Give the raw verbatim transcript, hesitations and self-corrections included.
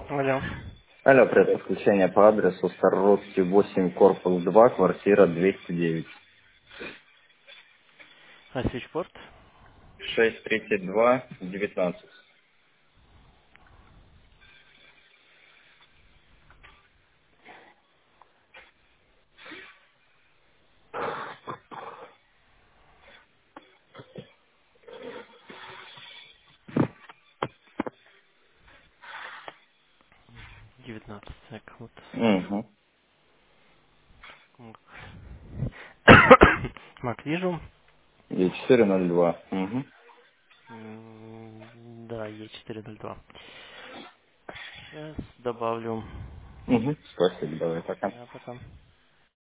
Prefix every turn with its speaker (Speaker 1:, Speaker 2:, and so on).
Speaker 1: Алло.
Speaker 2: Алло, привет, подключение по адресу Старорусский восемь, корпус два, квартира двести девять.
Speaker 1: А свечпорт?
Speaker 2: шесть тридцать два девятнадцать.
Speaker 1: девятнадцать. Так, вот.
Speaker 2: Угу.
Speaker 1: Мак, Мак, вижу.
Speaker 2: И четыре ноль два. Угу.
Speaker 1: М, Да, Е четыре ноль два. Сейчас добавлю.
Speaker 2: Угу. Спасибо, давай, пока.
Speaker 1: Да, пока.